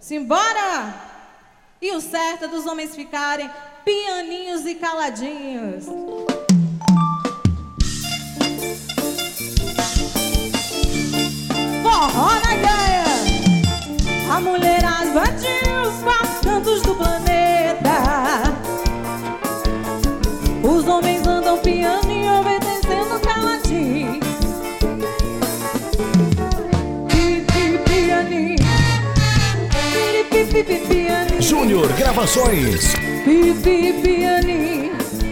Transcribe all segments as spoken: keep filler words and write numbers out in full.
Simbora! E o certo é dos homens ficarem pianinhos e caladinhos. Forró na ideia! A mulherada invadiu os quatro cantos do planeta. Os homens andam pianinho, obedecendo caladinho. Júnior Gravações. Pipi pianinho,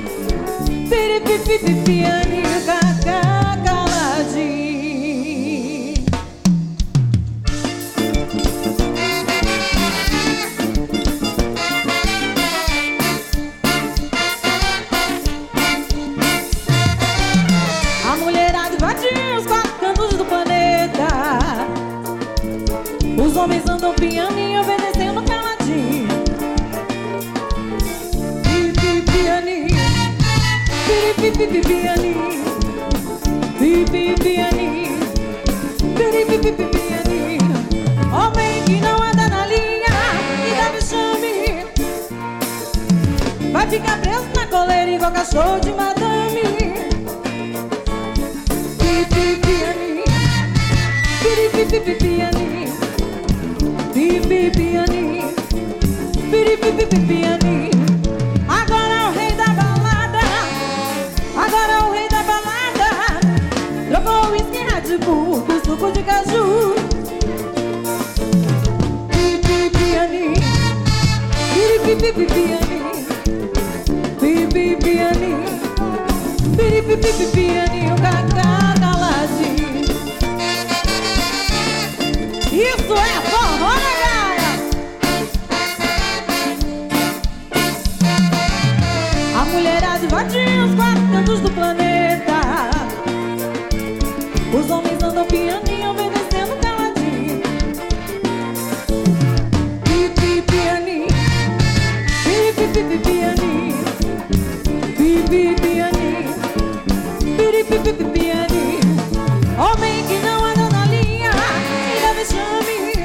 pipi pianinho, cacá caladinho. A mulherada invadiu os quatro cantos do planeta. Os homens andam pianinho, obedecendo caladinho. Pipi pianinho, pipi pianinho, pipi pianinho, pipi pianinho. Homem que não anda na linha e dá vexame vai ficar preso na coleira igual cachorro de madame. Pipi pianinho, pipi pianinho, pipi pianinho, pipi pianinho. Agora é o rei da balada, agora é o rei da balada. Jogou o uísque Red Bull com suco de caju. Pipi pianinho, pipi pianinho, pipi pianinho, pipi pianinho, cacá caladinho. Isso é forró na gaia! A mulherada invadiu os quatro cantos do planeta. Os homens andam pianinho, obedecendo caladinho. Pipi pianinho, pipi pianinho, pipi pianinho, pipi pianinho. Homem que não anda na linha e dá vexame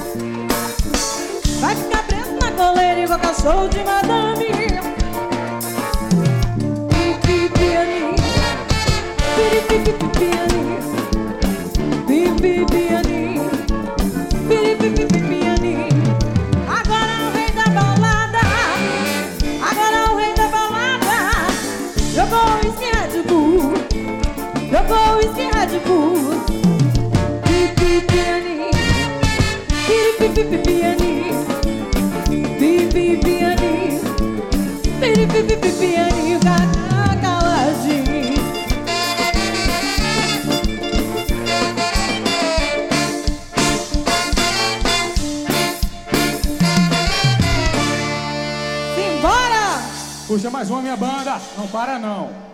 vai ficar preso na coleira igual cachorro de madame. Pipi pianinho, pipi pianinho, pipi pianinho, pipi pianinho. Agora é o rei da balada, agora é o rei da balada. Jogou o uísque Red Bull, jogou o uísque Red Bull. Pipi pianinho, pipi pianinho, pipi pianinho, pipi pianinho, cacá caladinho. Simbora! Puxa mais uma, minha banda, não para não.